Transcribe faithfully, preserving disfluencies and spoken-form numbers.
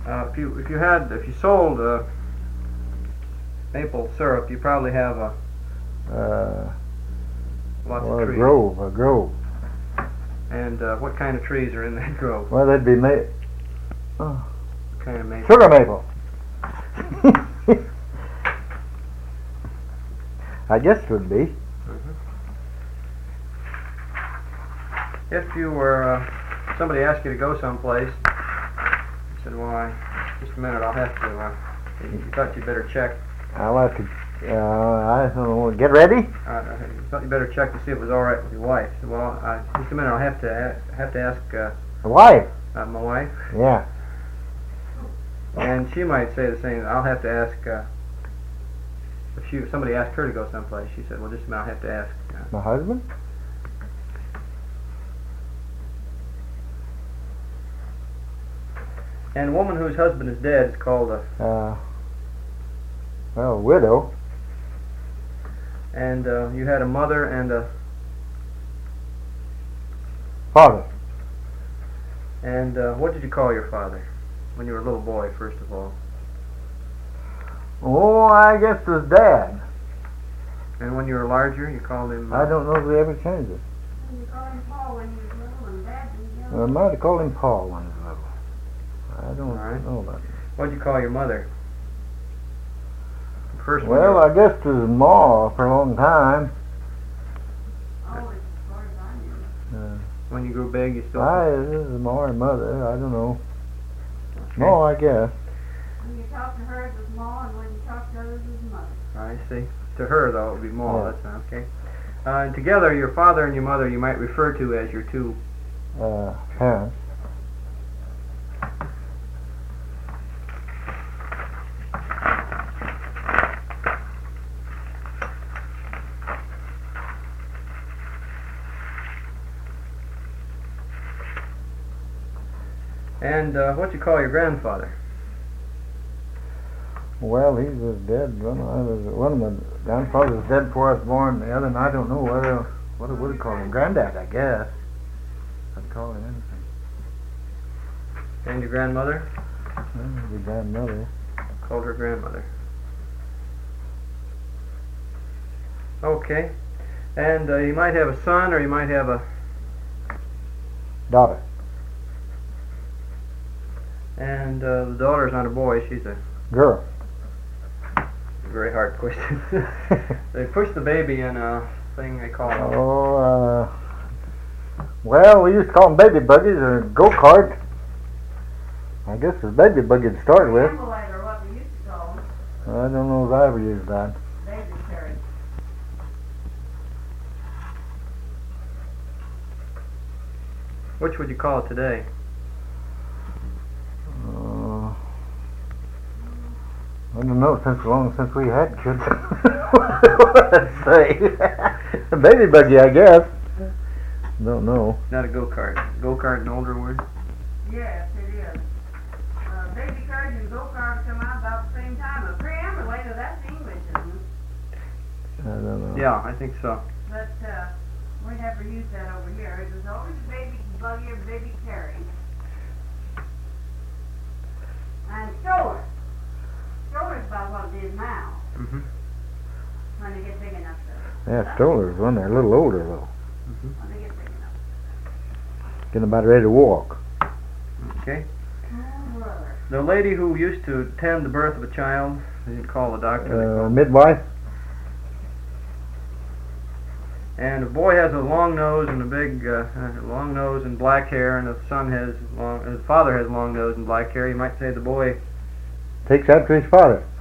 Uh, if you if you had if you sold uh, maple syrup, you probably have a Uh, lots well, of a trees. grove, a grove. And uh, what kind of trees are in that grove? Well, that'd be ma- oh, What kind of maple? sugar maple. I guess it would be. Mm-hmm. If you were uh, somebody asked you to go someplace, you said, "Well, I, just a minute, I'll have to." Uh, you thought you'd better check. I'll have to. Uh, I don't know. Get ready. Uh, you thought you better check to see if it was all right with your wife. I said, "Well, uh, just a minute, I'll have to a- have to ask uh, The wife. uh, my wife." Yeah. And she might say the same. I'll have to ask. Uh, if she, if somebody asked her to go someplace, she said, "Well, just a minute, I'll have to ask." Uh, My husband. and a woman whose husband is dead is called a. Uh, well, widow. And uh, you had a mother and a. Father. And uh, what did you call your father when you were a little boy? First of all. Oh, I guess it was Dad. And when you were larger, you called him. Uh, I don't know if we ever changed it. You called him Paul when you was little and Dad was young. I might have called him Paul when he was little. I don't All right. know about it. What did you call your mother? First one. Well, I guess it was Ma for a long time. Always, as far as I knew. Uh, When you grew big, you still. I, this is Ma or Mother. I don't know. Okay. Ma, I guess. When you talk to her, it was Ma, and when you talk to others, it was Mother. I see. To her, though, it would be Ma. Yeah. That's not okay. Uh, and together, your father and your mother, you might refer to as your two. Uh, parents. And uh, what you call your grandfather? Well, he was dead. One of, was, one of my grandfathers was dead before I was born. The other, and I don't know whether what I would call him. Granddad, I guess. I'd call him anything. And your grandmother? Well, your grandmother. Called her grandmother. Okay. And uh, you might have a son, or you might have a. Daughter. And uh, the daughter's not a boy; she's a Girl. very hard question. They push the baby in a thing they call. A, Oh, uh, well, we used to call them baby buggies or go-kart. I guess it was baby buggy to start with. Ambulator, what we used to call them. I don't know if I ever used that. Baby carriage. which would you call it today? Uh, I don't know, since long since we had kids. What would I say? A baby buggy, I guess. Don't know. Not a go-kart. Go-kart an older word? Yes, it is. Uh, baby carriage and go-kart come out about the same time. A preambulator, that's English, isn't it? I don't know. Yeah, I think so. But uh, we never used that over here. It was always a baby buggy or baby carriage. And stroller. Stroller's about what it is now, Mm-hmm. when they get big enough to. Yeah, strollers, when they're a little older though. Mm-hmm. When they get big enough. Getting about ready to walk. Okay. Oh, brother. The lady who used to tend the birth of a child, they didn't call the doctor. they Uh, called- midwife? And a boy has a long nose and a big uh, uh, long nose and black hair, and the son has long. His father has long nose and black hair. You might say the boy. Takes after his father.